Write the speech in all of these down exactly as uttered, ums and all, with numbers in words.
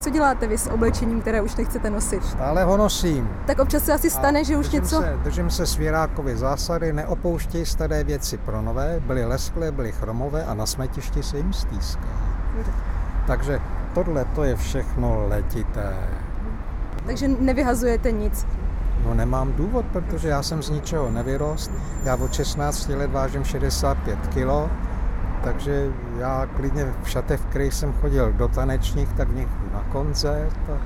Co děláte vy s oblečením, které už nechcete nosit? Stále ho nosím. Tak občas se asi stane, A že už držím něco... Se, držím se svěrákovy zásady, neopouštěj staré věci pro nové, byly lesklé, byly chromové a na smetišti se jim stýská. Takže tohle to je všechno letité. Takže nevyhazujete nic? No nemám důvod, protože já jsem z ničeho nevyrost. Já od šestnácti let vážím šedesát pět kilo, takže já klidně v šatech, v kterých jsem chodil do tanečních, tak v nich na koncert. A...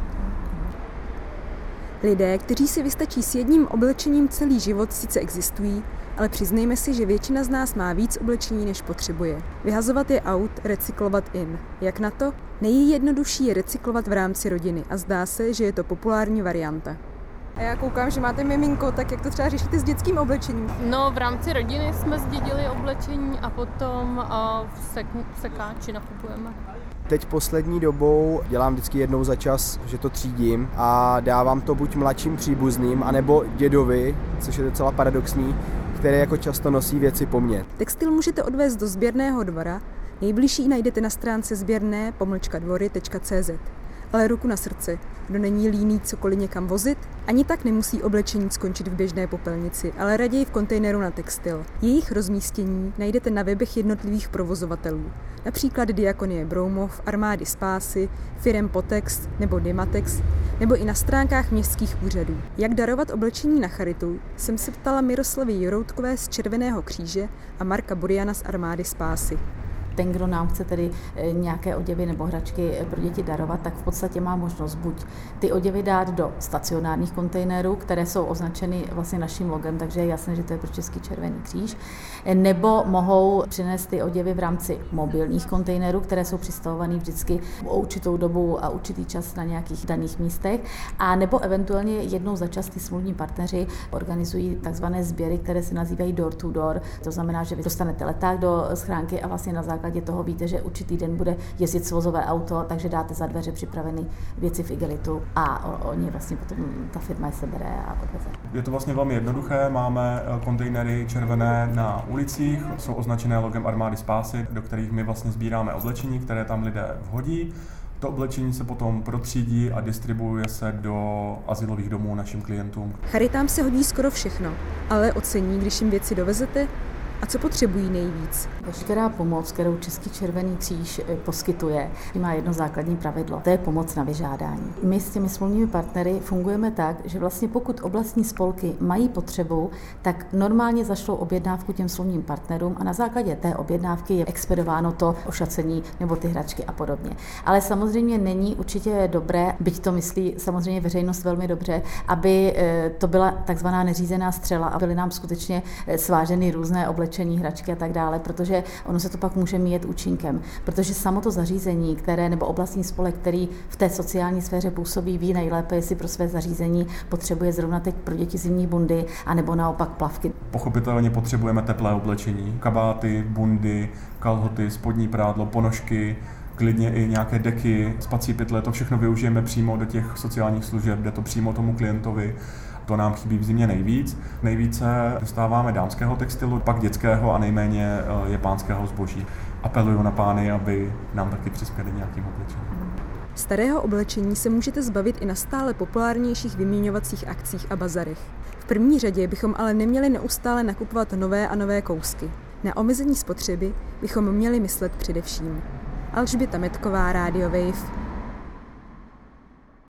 Lidé, kteří si vystačí s jedním oblečením celý život, sice existují, ale přiznejme si, že většina z nás má víc oblečení, než potřebuje. Vyhazovat je out, recyklovat in. Jak na to? Nejjednodušší je recyklovat v rámci rodiny a zdá se, že je to populární varianta. A já koukám, že máte miminko, tak jak to třeba řešíte s dětským oblečením? No, v rámci rodiny jsme zdědili oblečení a potom uh, v, sek- v sekáči nakupujeme. Teď poslední dobou dělám vždycky jednou za čas, že to třídím a dávám to buď mladším příbuzným, anebo dědovi, což je docela paradoxní, který jako často nosí věci po mně. Textil můžete odvést do sběrného dvora, nejbližší najdete na stránce sběrné pomlčka dvory tečka cé zet. Ale ruku na srdce, kdo není líný cokoliv někam vozit, ani tak nemusí oblečení skončit v běžné popelnici, ale raději v kontejneru na textil. Jejich rozmístění najdete na webech jednotlivých provozovatelů, například Diakonie Broumov, Armády Spásy, firem Potex nebo Dymatex, nebo i na stránkách městských úřadů. Jak darovat oblečení na charitu, jsem se ptala Miroslavy Jiroutkové z Červeného kříže a Marka Buriana z Armády Spásy. Ten, kdo nám chce tedy nějaké oděvy nebo hračky pro děti darovat, tak v podstatě má možnost buď ty oděvy dát do stacionárních kontejnerů, které jsou označeny vlastně naším logem, takže je jasné, že to je pro Český Červený kříž, nebo mohou přinést ty oděvy v rámci mobilních kontejnerů, které jsou přistavované vždycky o určitou dobu a určitý čas na nějakých daných místech, a nebo eventuálně jednou za čas ty smluvní partneři organizují takzvané sběry, které se nazývají door to door. To znamená, že vy dostanete leták do schránky a vlastně na základě toho víte, že určitý den bude jezdit svozové auto, takže dáte za dveře připraveny věci v igelitu a oni vlastně potom ta firma je sebere a odveze. Je to vlastně velmi jednoduché, máme kontejnery červené na ulicích, jsou označené logem Armády Spásy, do kterých my vlastně sbíráme oblečení, které tam lidé vhodí. To oblečení se potom protřídí a distribuuje se do azylových domů našim klientům. Charitám se hodí skoro všechno, ale ocení, když jim věci dovezete. A co potřebují nejvíc? Veškerá pomoc, kterou Český Červený kříž poskytuje, má jedno základní pravidlo. To je pomoc na vyžádání. My s těmi smluvními partnery fungujeme tak, že vlastně pokud oblastní spolky mají potřebu, tak normálně zašlou objednávku těm smluvním partnerům a na základě té objednávky je expedováno to ošacení nebo ty hračky a podobně. Ale samozřejmě není určitě dobré, byť to myslí samozřejmě veřejnost velmi dobře, aby to byla takzvaná neřízená střela a byly nám skutečně sváženy různé oblečení, hračky a tak dále, protože ono se to pak může míjet účinkem. Protože samo to zařízení, které nebo oblastní spolek, který v té sociální sféře působí, ví nejlépe, jestli pro své zařízení potřebuje zrovna teď pro děti zimní bundy, anebo naopak plavky. Pochopitelně potřebujeme teplé oblečení, kabáty, bundy, kalhoty, spodní prádlo, ponožky, klidně i nějaké deky, spací pytle, to všechno využijeme přímo do těch sociálních služeb, jde to přímo tomu klientovi. To nám chybí v zimě nejvíc. Nejvíce dostáváme dámského textilu, pak dětského a nejméně je pánského zboží. Apeluju na pány, aby nám taky přispěli nějakým oblečením. Starého oblečení se můžete zbavit i na stále populárnějších vyměňovacích akcích a bazarech. V první řadě bychom ale neměli neustále nakupovat nové a nové kousky. Na omezení spotřeby bychom měli myslet především. Alžběta Metková, Radio Wave.